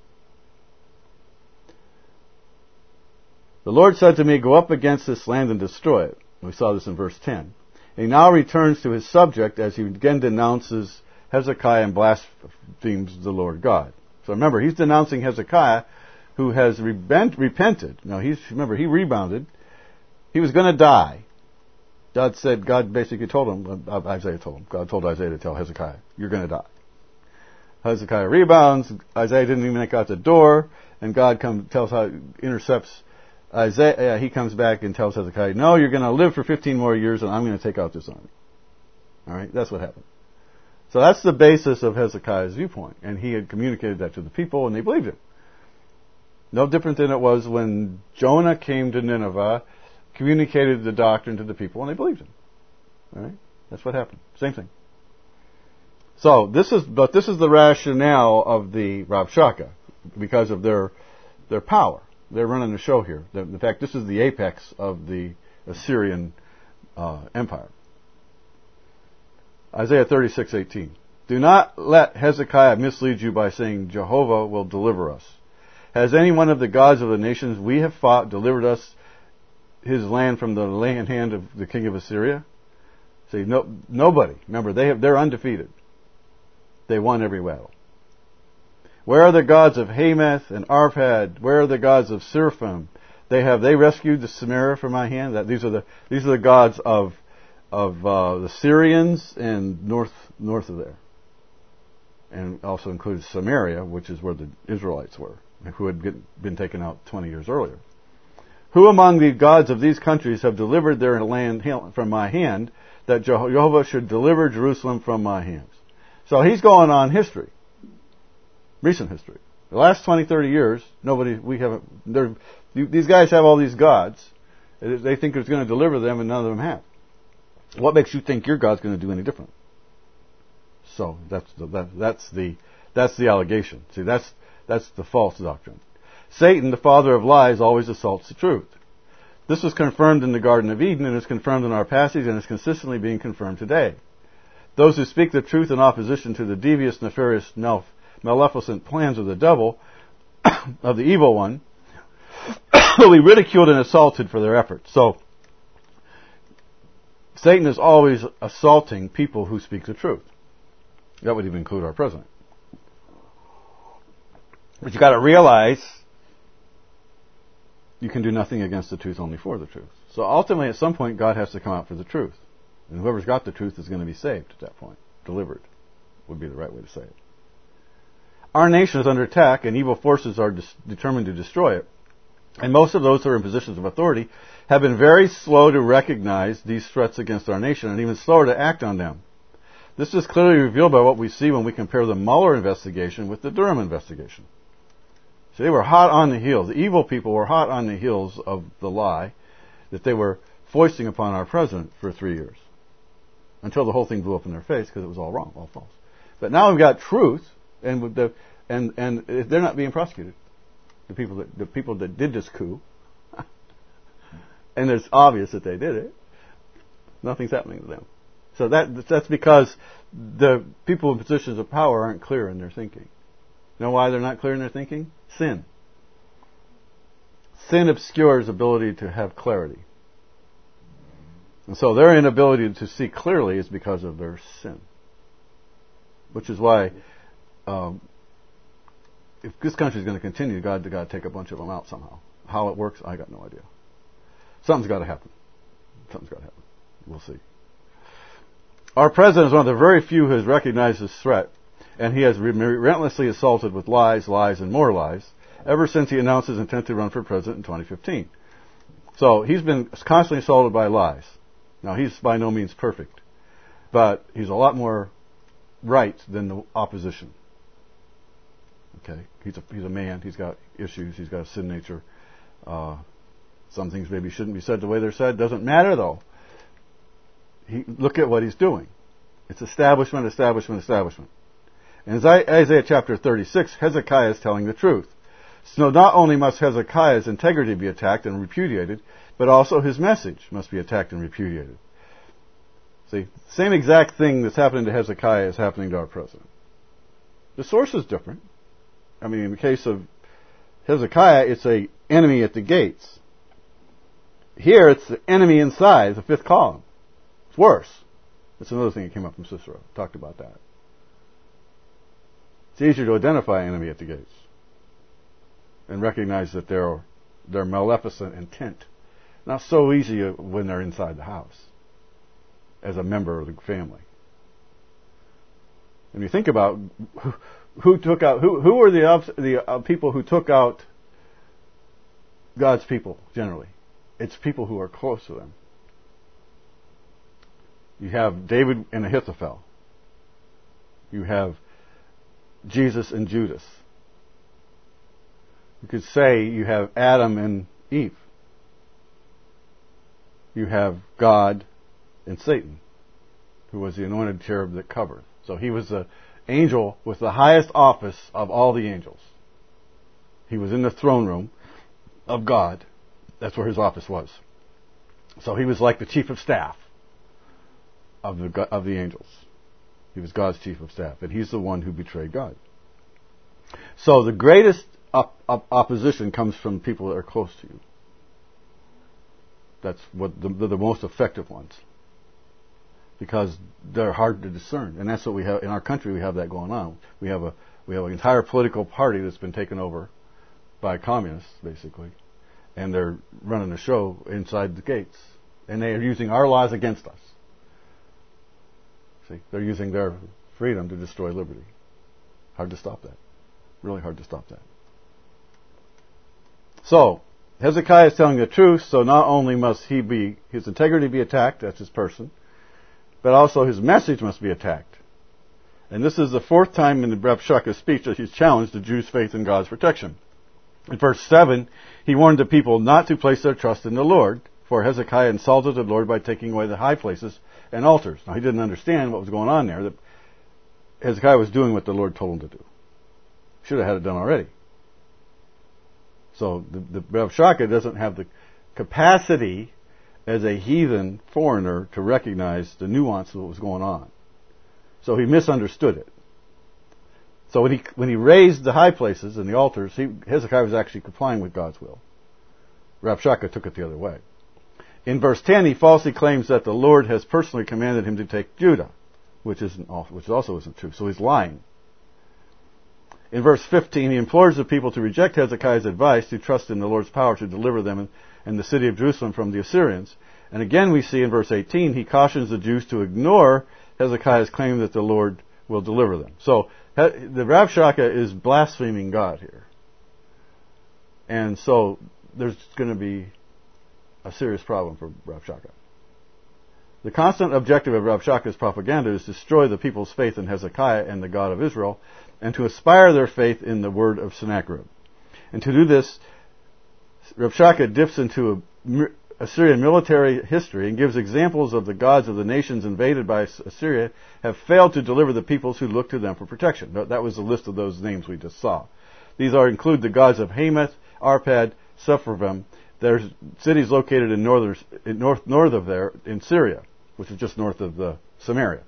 The Lord said to me, go up against this land and destroy it. We saw this in verse ten. And he now returns to his subject as he again denounces Hezekiah and blasphemes the Lord God. So remember, he's denouncing Hezekiah, who has repent, repented. Now, he's remember, he rebounded. He was going to die. God said, God basically told him, uh, Isaiah told him, God told Isaiah to tell Hezekiah, you're going to die. Hezekiah rebounds. Isaiah didn't even make out the door, and God comes, tells how, intercepts Isaiah. Uh, he comes back and tells Hezekiah, no, you're going to live for fifteen more years, and I'm going to take out this army. All right, that's what happened. So that's the basis of Hezekiah's viewpoint, and he had communicated that to the people, and they believed it. No different than it was when Jonah came to Nineveh, communicated the doctrine to the people, and they believed him. All right, that's what happened. Same thing. So this is, but this is the rationale of the Rabshakeh because of their their power. They're running the show here. In fact, this is the apex of the Assyrian uh, Empire. Isaiah thirty-six eighteen. Do not let Hezekiah mislead you by saying Jehovah will deliver us. Has any one of the gods of the nations we have fought delivered us his land from the hand of the king of Assyria? See, no, nobody. Remember, they have, they're undefeated. They won every battle. Where are the gods of Hamath and Arpad? Where are the gods of Seraphim? They have they rescued the Samaria from my hand. That these are the these are the gods of of uh, the Syrians and north north of there, and also includes Samaria, which is where the Israelites were, who had get, been taken out twenty years earlier. Who among the gods of these countries have delivered their land from my hand, that Jehovah should deliver Jerusalem from my hands? So he's going on history, recent history. The last twenty, thirty years, nobody, we haven't, these guys have all these gods. They think it's going to deliver them, and none of them have. What makes you think your God's going to do any different? So that's the, that, that's the that's the allegation. See, that's that's the false doctrine. Satan, the father of lies, always assaults the truth. This was confirmed in the Garden of Eden, and is confirmed in our passage, and is consistently being confirmed today. Those who speak the truth in opposition to the devious, nefarious, maleficent plans of the devil, of the evil one, will be ridiculed and assaulted for their efforts. So, Satan is always assaulting people who speak the truth. That would even include our president. But you got to realize you can do nothing against the truth, only for the truth. So ultimately, at some point, God has to come out for the truth. And whoever's got the truth is going to be saved at that point. Delivered would be the right way to say it. Our nation is under attack, and evil forces are dis- determined to destroy it. And most of those who are in positions of authority have been very slow to recognize these threats against our nation, and even slower to act on them. This is clearly revealed by what we see when we compare the Mueller investigation with the Durham investigation. So they were hot on the heels. The evil people were hot on the heels of the lie that they were foisting upon our president for three years. Until the whole thing blew up in their face because it was all wrong, all false. But now we've got truth, and with the, and and they're not being prosecuted. The people that the people that did this coup, and it's obvious that they did it. Nothing's happening to them. So that that's because the people in positions of power aren't clear in their thinking. You know why they're not clear in their thinking? Sin. Sin obscures ability to have clarity. And so their inability to see clearly is because of their sin. Which is why, um, if this country is going to continue, God has got to take a bunch of them out somehow. How it works, I got no idea. Something's got to happen. Something's got to happen. We'll see. Our president is one of the very few who has recognized this threat, and he has relentlessly assaulted with lies, lies, and more lies ever since he announced his intent to run for president in twenty fifteen. So he's been constantly assaulted by lies. Now, he's by no means perfect, but he's a lot more right than the opposition. Okay, he's a he's a man. He's got issues. He's got a sin nature. Uh, some things maybe shouldn't be said the way they're said. Doesn't matter though. He, look at what he's doing. It's establishment, establishment, establishment. And in Isaiah chapter thirty-six, Hezekiah is telling the truth. So not only must Hezekiah's integrity be attacked and repudiated, but also his message must be attacked and repudiated. See, same exact thing that's happening to Hezekiah is happening to our president. The source is different. I mean, in the case of Hezekiah, it's a enemy at the gates. Here, it's the enemy inside, the fifth column. It's worse. That's another thing that came up from Cicero. Talked about that. It's easier to identify an enemy at the gates and recognize that they're, they're maleficent intent. Not so easy when they're inside the house as a member of the family. And you think about who, who took out, who, who were the, the uh, people who took out God's people generally? It's people who are close to them. You have David and Ahithophel. You have Jesus and Judas. You could say you have Adam and Eve. You have God and Satan, who was the anointed cherub that covered. So he was the angel with the highest office of all the angels. He was in the throne room of God. That's where his office was. So he was like the chief of staff of the of the angels. He was God's chief of staff, and he's the one who betrayed God. So the greatest op- op- opposition comes from people that are close to you. That's what the, the, the most effective ones, because they're hard to discern, and that's what we have in our country. We have that going on. We have a we have an entire political party that's been taken over by communists, basically, and they're running the show inside the gates, and they are using our laws against us. See, they're using their freedom to destroy liberty. Hard to stop that. Really hard to stop that. So, Hezekiah is telling the truth, so not only must he be, his integrity be attacked, that's his person, but also his message must be attacked. And this is the fourth time in the Rabshakeh's speech that he's challenged the Jews' faith in God's protection. In verse seven, he warned the people not to place their trust in the Lord, for Hezekiah insulted the Lord by taking away the high places and altars. Now, he didn't understand what was going on there, that Hezekiah was doing what the Lord told him to do. Should have had it done already. So the, the Rabshakeh doesn't have the capacity as a heathen foreigner to recognize the nuance of what was going on. So he misunderstood it. So when he when he raised the high places and the altars, he, Hezekiah was actually complying with God's will. Rabshakeh took it the other way. In verse ten, he falsely claims that the Lord has personally commanded him to take Judah, which isn't, which also isn't true. So he's lying. In verse fifteen, he implores the people to reject Hezekiah's advice to trust in the Lord's power to deliver them and the city of Jerusalem from the Assyrians. And again we see in verse eighteen, he cautions the Jews to ignore Hezekiah's claim that the Lord will deliver them. So the Rabshakeh is blaspheming God here. And so there's going to be a serious problem for Rabshakeh. The constant objective of Rabshakeh's propaganda is to destroy the people's faith in Hezekiah and the God of Israel, and to aspire their faith in the word of Sennacherib. And to do this, Rabshakeh dips into a Assyrian military history and gives examples of the gods of the nations invaded by Assyria have failed to deliver the peoples who look to them for protection. That was the list of those names we just saw. These are include the gods of Hamath, Arpad, Sepharvaim. There's cities located in northern, in north, north of there in Syria, which is just north of the Samaria.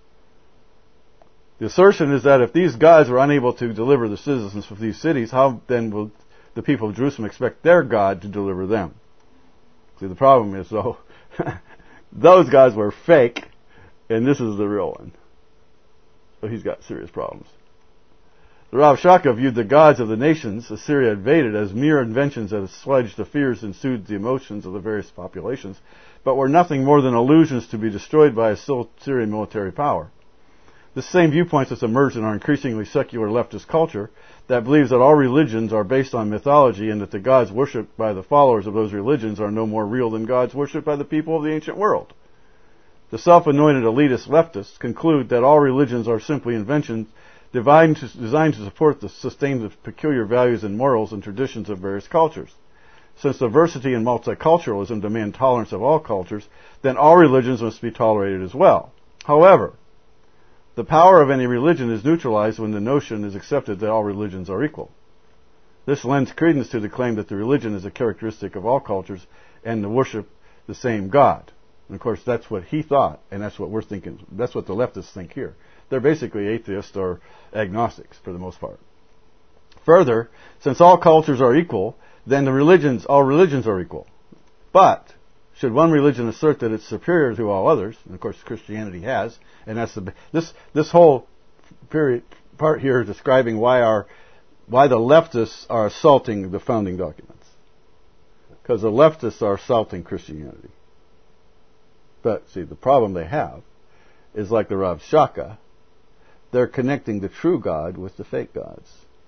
The assertion is that if these gods were unable to deliver the citizens of these cities, how then will the people of Jerusalem expect their God to deliver them? See, the problem is, though, Those guys were fake, and this is the real one. So he's got serious problems. The Rav Shaka viewed the gods of the nations Assyria invaded as mere inventions that assuaged the fears and soothed the emotions of the various populations, but were nothing more than illusions to be destroyed by Assyrian military power. The same viewpoints has emerged in our increasingly secular leftist culture that believes that all religions are based on mythology and that the gods worshipped by the followers of those religions are no more real than gods worshipped by the people of the ancient world. The self-anointed elitist leftists conclude that all religions are simply inventions designed to, designed to support the sustain the peculiar values and morals and traditions of various cultures. Since diversity and multiculturalism demand tolerance of all cultures, then all religions must be tolerated as well. However, the power of any religion is neutralized when the notion is accepted that all religions are equal. This lends credence to the claim that the religion is a characteristic of all cultures and to worship the same God. And of course, that's what he thought, and that's what we're thinking. That's what the leftists think here. They're basically atheists or agnostics for the most part. Further, since all cultures are equal, then the religions, all religions are equal. But should one religion assert that it's superior to all others, and of course Christianity has, and that's the this this whole period part here is describing why our why the leftists are assaulting the founding documents, because the leftists are assaulting Christianity. But see, the problem they have is like the Rav Shaka, they're connecting the true God with the fake gods.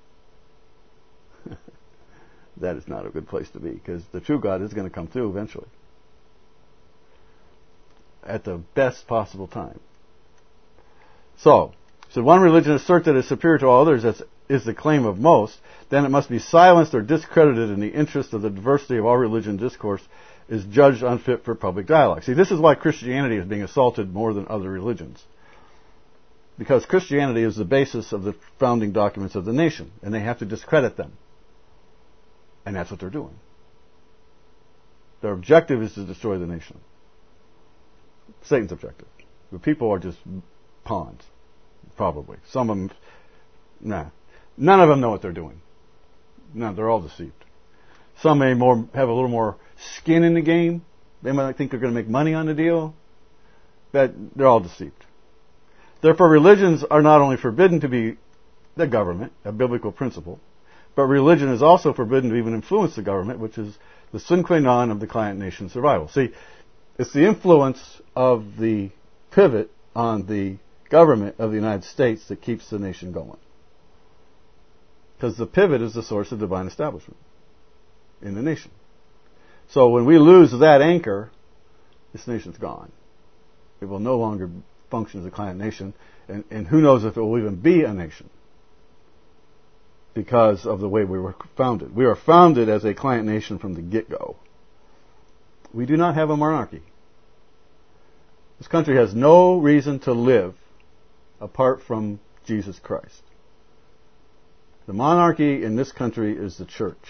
That is not a good place to be, because the true God is going to come through eventually, at the best possible time. So, should one religion assert that it's superior to all others, as is the claim of most, then it must be silenced or discredited in the interest of the diversity of all religion discourse is judged unfit for public dialogue. See, this is why Christianity is being assaulted more than other religions. Because Christianity is the basis of the founding documents of the nation, and they have to discredit them. And that's what they're doing. Their objective is to destroy the nation. Satan's objective. The people are just pawns, probably. Some of them, nah. None of them know what they're doing. No, they're all deceived. Some may more have a little more skin in the game. They might think they're going to make money on the deal. But they're all deceived. Therefore, religions are not only forbidden to be the government, a biblical principle, but religion is also forbidden to even influence the government, which is the sine qua non of the client nation survival. See, it's the influence of the pivot on the government of the United States that keeps the nation going. Because the pivot is the source of divine establishment in the nation. So when we lose that anchor, this nation's gone. It will no longer function as a client nation, and, and who knows if it will even be a nation, because of the way we were founded. We are founded as a client nation from the get-go. We do not have a monarchy. This country has no reason to live apart from Jesus Christ. The monarchy in this country is the church.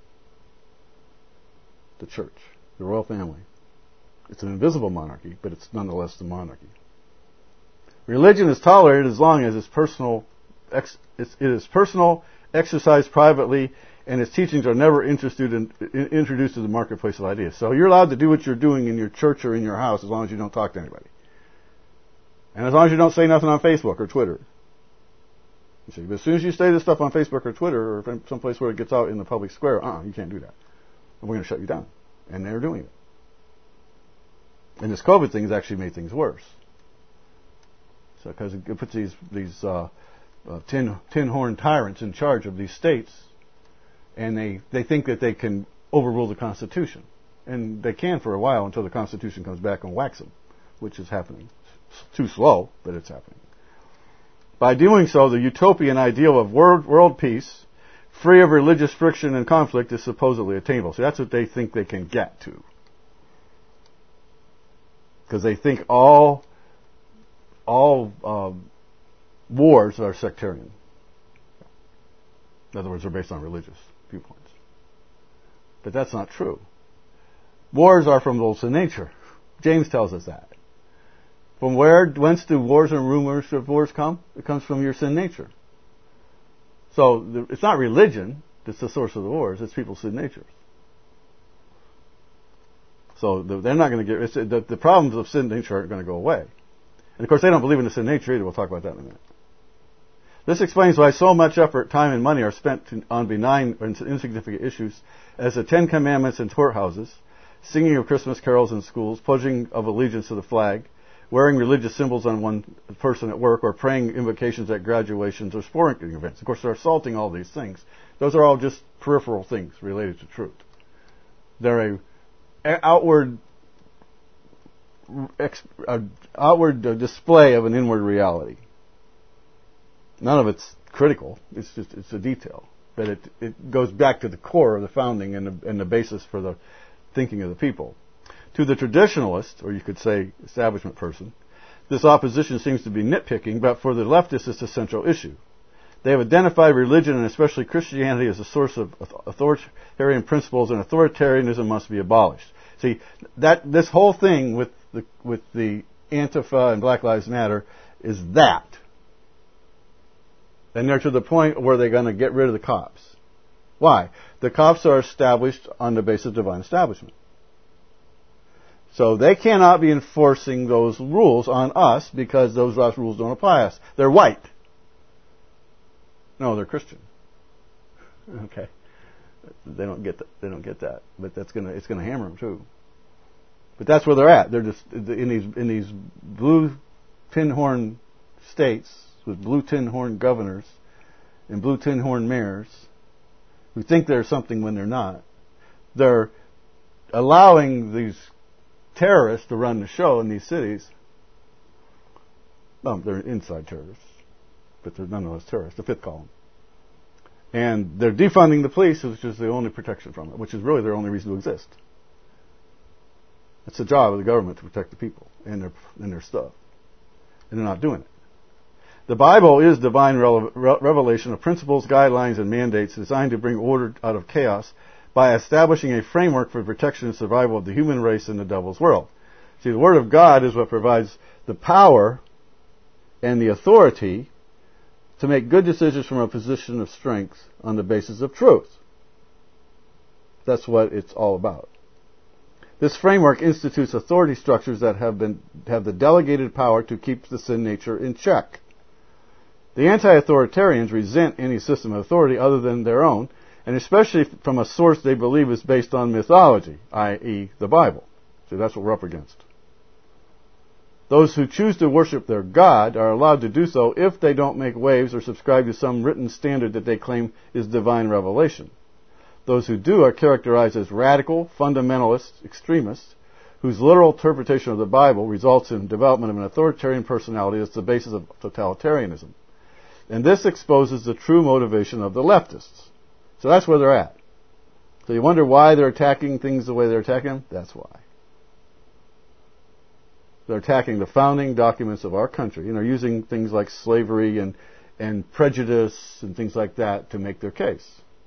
The church, the royal family. It's an invisible monarchy, but it's nonetheless the monarchy. Religion is tolerated as long as it's personal, ex, it's, it is personal, exercised privately, and its teachings are never interested in, in, introduced to the marketplace of ideas. So you're allowed to do what you're doing in your church or in your house as long as you don't talk to anybody. And as long as you don't say nothing on Facebook or Twitter. You see, but as soon as you say this stuff on Facebook or Twitter or someplace where it gets out in the public square, uh-uh, you can't do that. And we're going to shut you down. And they're doing it. And this COVID thing has actually made things worse. So, because it puts these these uh, uh, tin tin horn tyrants in charge of these states, and they they think that they can overrule the Constitution, and they can for a while until the Constitution comes back and whacks them, which is happening. It's too slow, but it's happening. By doing so, the utopian ideal of world world peace, free of religious friction and conflict, is supposedly attainable. So that's what they think they can get to, because they think all. All um, wars are sectarian. In other words, they're based on religious viewpoints. But that's not true. Wars are from old sin nature. James tells us that. From where, whence do wars and rumors of wars come? It comes from your sin nature. So the, it's not religion that's the source of the wars. It's people's sin natures. So the, they're not going to get, it's, the, the problems of sin nature aren't going to go away. And of course they don't believe in the sin nature either. We'll talk about that in a minute. This explains why so much effort, time, and money are spent on benign or insignificant issues as the Ten Commandments in courthouses, singing of Christmas carols in schools, pledging of allegiance to the flag, wearing religious symbols on one person at work, or praying invocations at graduations or sporting events. Of course, they're assaulting all these things. Those are all just peripheral things related to truth. They're a outward, a outward display of an inward reality. None of it's critical. It's just it's a detail, but it it goes back to the core of the founding and the, and the basis for the thinking of the people. To the traditionalist, or you could say establishment person, this opposition seems to be nitpicking, but for the leftists it's a central issue. They have identified religion, and especially Christianity, as a source of authoritarian principles, and authoritarianism must be abolished. See, that this whole thing with the with the Antifa and Black Lives Matter is that. And they're to the point where they're going to get rid of the cops. Why? The cops are established on the basis of divine establishment. So they cannot be enforcing those rules on us because those rules don't apply to us. They're white. No, they're Christian. Okay. They don't get that. They don't get that. But that's gonna it's gonna hammer them too. But that's where they're at. They're just in these in these blue tin horn states with blue tin horn governors and blue tin horn mayors who think they're something when they're not. They're allowing these terrorists to run the show in these cities. No, they're inside terrorists, but they're nonetheless terrorists, the fifth column. And they're defunding the police, which is the only protection from it, which is really their only reason to exist. It's the job of the government to protect the people and their and their stuff, and they're not doing it. The Bible is divine revelation of principles, guidelines, and mandates designed to bring order out of chaos by establishing a framework for protection and survival of the human race in the devil's world. See, the Word of God is what provides the power and the authority to make good decisions from a position of strength on the basis of truth. That's what it's all about. This framework institutes authority structures that have been have the delegated power to keep the sin nature in check. The anti-authoritarians resent any system of authority other than their own, and especially from a source they believe is based on mythology, that is the Bible. So that's what we're up against. Those who choose to worship their God are allowed to do so if they don't make waves or subscribe to some written standard that they claim is divine revelation. Those who do are characterized as radical, fundamentalist extremists, whose literal interpretation of the Bible results in development of an authoritarian personality that's the basis of totalitarianism. And this exposes the true motivation of the leftists. So that's where they're at. So you wonder why they're attacking things the way they're attacking them? That's why. They're attacking the founding documents of our country, and are using things like slavery and, and prejudice and things like that to make their case.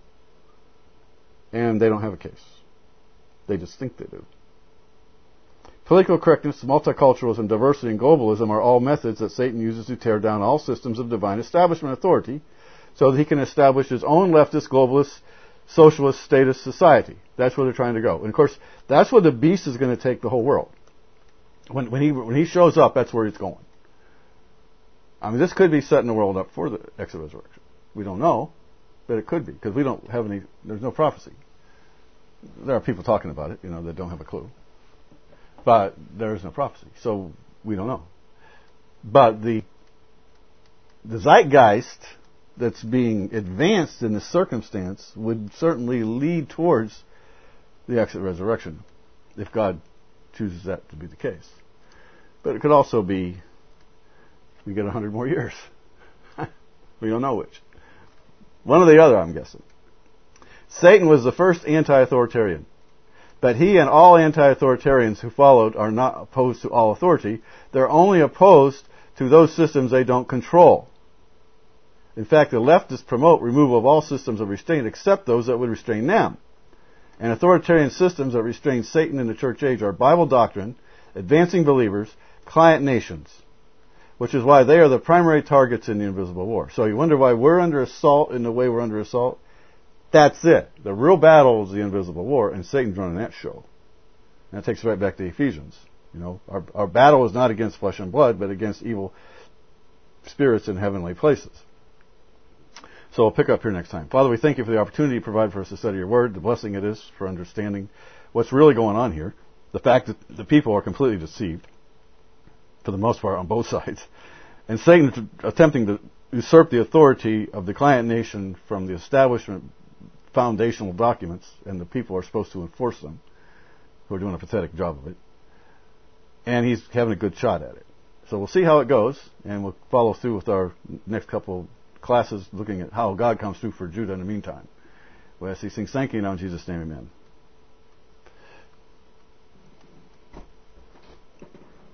And they don't have a case. They just think they do. Political correctness, multiculturalism, diversity, and globalism are all methods that Satan uses to tear down all systems of divine establishment authority so that he can establish his own leftist, globalist, socialist, statist society. That's where they're trying to go. And of course, that's where the beast is going to take the whole world. When, when he when he shows up, that's where he's going. I mean, this could be setting the world up for the exit resurrection. We don't know, but it could be, because we don't have any, there's no prophecy. There are people talking about it, you know, that don't have a clue. But there is no prophecy, so we don't know. But the the zeitgeist that's being advanced in this circumstance would certainly lead towards the exit resurrection, if God chooses that to be the case. But it could also be we get a hundred more years. We don't know which. One or the other, I'm guessing. Satan was the first anti-authoritarian. But he and all anti-authoritarians who followed are not opposed to all authority. They're only opposed to those systems they don't control. In fact, the leftists promote removal of all systems of restraint except those that would restrain them. And authoritarian systems that restrain Satan in the church age are Bible doctrine, advancing believers, client nations, which is why they are the primary targets in the invisible war. So you wonder why we're under assault in the way we're under assault? That's it. The real battle is the invisible war, and Satan's running that show. And that takes us right back to Ephesians. You know, our, our battle is not against flesh and blood, but against evil spirits in heavenly places. So we'll pick up here next time. Father, we thank you for the opportunity you provide for us to study your word, the blessing it is for understanding what's really going on here, the fact that the people are completely deceived, for the most part, on both sides, and Satan attempting to usurp the authority of the client nation from the establishment foundational documents, and the people are supposed to enforce them, who are doing a pathetic job of it. And he's having a good shot at it. So we'll see how it goes, and we'll follow through with our next couple classes looking at how God comes through for Judah in the meantime. We ask these things, thank you now in Jesus' name, amen.